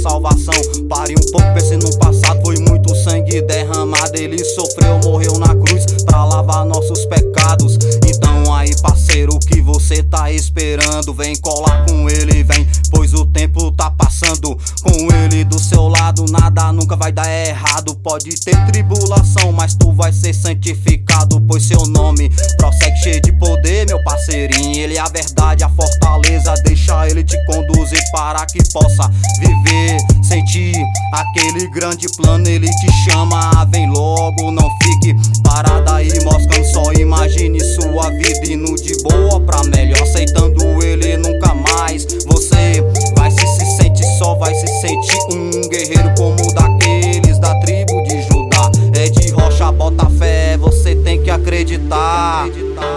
salvação. Pare um pouco, pense no passado, foi muito sangue derramado. Ele sofreu, morreu na cruz pra lavar nossos pecados. Então aí, parceiro, o que você tá esperando? Vem colar com ele, vem, pois o tempo tá passando. Com ele do seu lado, nada nunca vai dar errado. Pode ter tribulação, mas tu vai ser santificado, pois seu nome prossegue cheio de poder, meu parceirinho. Ele é a verdade, a fortaleza, deixa ele te conduzir para que possa viver, sentir aquele grande plano. Ele te chama, vem logo, não fique parado aí moscando. Só imagine sua vida indo de boa pra melhor, aceitando ele nunca mais. Você vai se sentir só, vai se sentir um guerreiro como daqueles da tribo de Judá. É de rocha, bota fé, você tem que acreditar.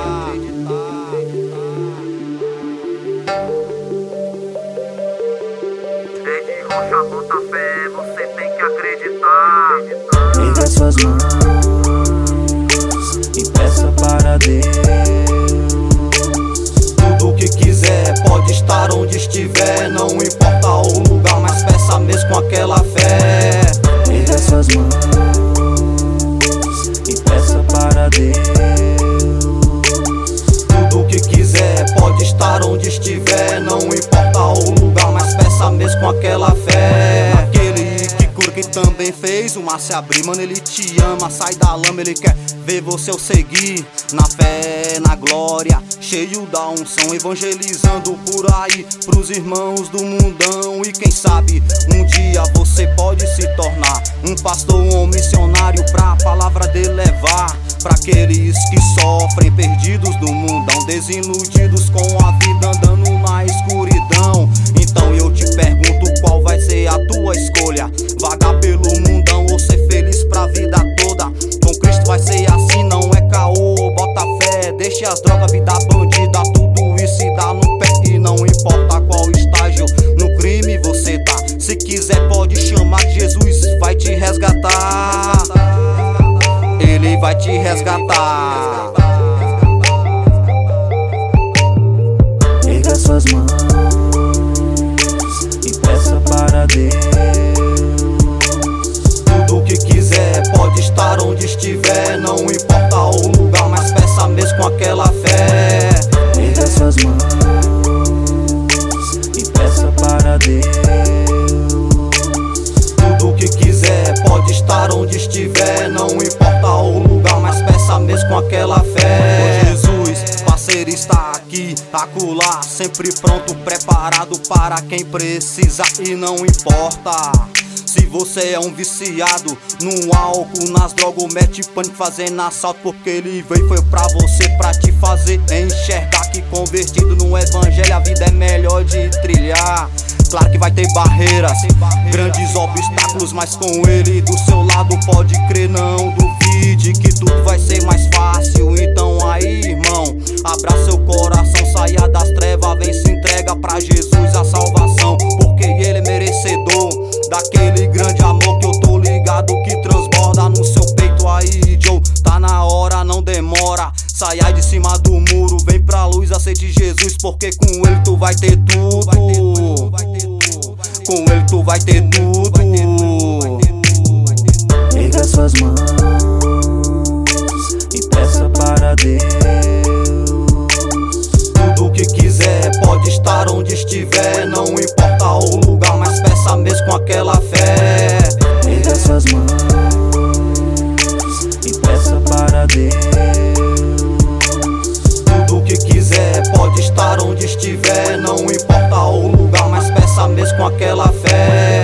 É de rocha, bota fé, você tem que acreditar. Erga suas mãos e peça para Deus. Tudo que quiser pode estar onde estiver, não importa o lugar, mas peça mesmo com aquela fé. Erga suas mãos e peça para Deus. Tudo que quiser pode estar onde estiver, não importa o lugar, mas peça mesmo com aquela fé. Aquele que cura, que também fez o mar se abrir, mano, ele te ama, sai da lama, ele quer ver você o seguir. Na fé, na glória, cheio da unção, evangelizando por aí pros irmãos do mundão. E quem sabe um dia você pode se tornar um pastor, um missionário, pra palavra dele levar pra aqueles que sofrem, perdidos do mundão, desiludidos com a vida, andando na escuridão. Então eu te pergunto, qual vai ser a tua escolha? Vagar pelo mundão ou ser feliz pra vida toda? Com Cristo vai ser assim, não é caô, bota fé. Deixe as drogas, vida bandida, tudo isso se dá no pé. E não importa qual estágio no crime você tá, se quiser pode chamar, Jesus vai te resgatar. Ele vai te resgatar. Erga suas mãos e peça para Deus. Tudo que quiser pode estar onde estiver, não importa o lugar, mas peça mesmo com aquela fé. Erga suas mãos e peça para Deus. Tudo que quiser pode estar onde estiver, não importa o lugar, mas peça mesmo com aquela fé. Jesus, parceiro, está aqui, acolá, sempre pronto, preparado para quem precisa. E não importa se você é um viciado no álcool, nas drogas, mete pânico fazendo assalto, porque ele veio foi pra você, pra te fazer enxergar que convertido no evangelho a vida é melhor de trilhar. Claro que vai ter barreiras, grandes obstáculos, mas com ele do seu lado pode crer, não duvide que tudo vai ser mais fácil. Então aí, irmão, abra seu coração, saia das trevas, vem se entrega pra Jesus a salvação, porque ele é merecedor daquele grande amor que eu tô ligado, que transborda no seu peito. Aí, Joe, tá na hora, não demora, saia de cima do muro, vem pra luz, aceite Jesus, porque com ele tu vai ter tudo. Com ele tu vai ter tudo. Erga suas mãos e peça para Deus. Tudo que quiser pode estar onde estiver, não importa o lugar, mas peça mesmo com aquela fé. Erga suas mãos e peça para Deus. Tudo que quiser pode estar onde estiver, não importa o lugar, mas peça mesmo com aquela fé.